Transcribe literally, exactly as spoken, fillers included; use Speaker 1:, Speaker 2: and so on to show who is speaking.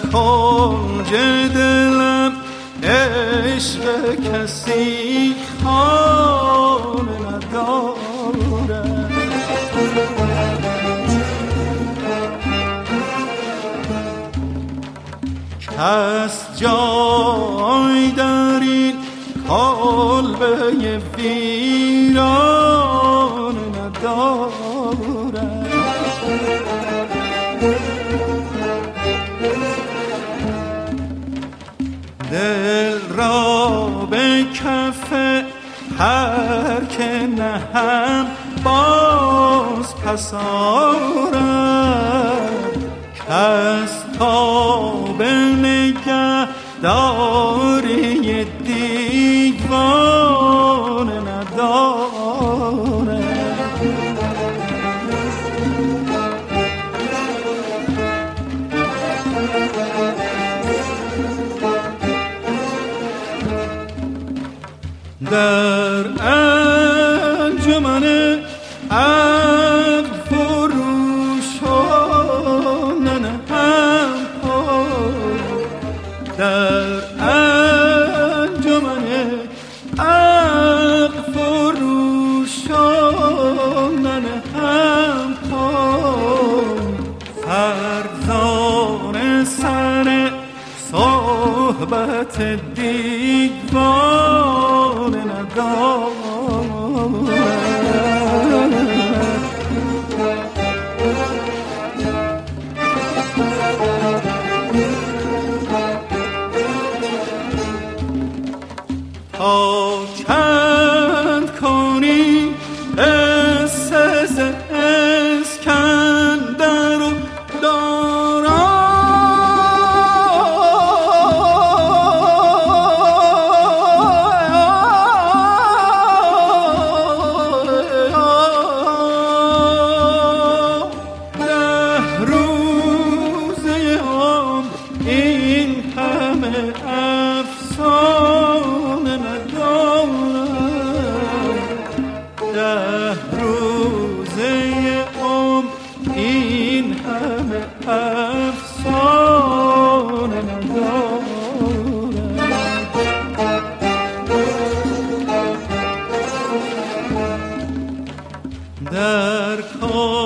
Speaker 1: کنج دلم عشق کسی خانه ندارد. کس جای در این کلبه ویرانه ندارد. دل را به کف هر که نهم باز پس آرد. کس تا به نگه داری دیوانه ندارد. در انجمن عقل فروشان هم پای، در انجمن عقل فروشان هم پای، فرزان سر صحبت دیوانه ندارد. تا چند کنی قصه ز اسکندر و این همه افسانه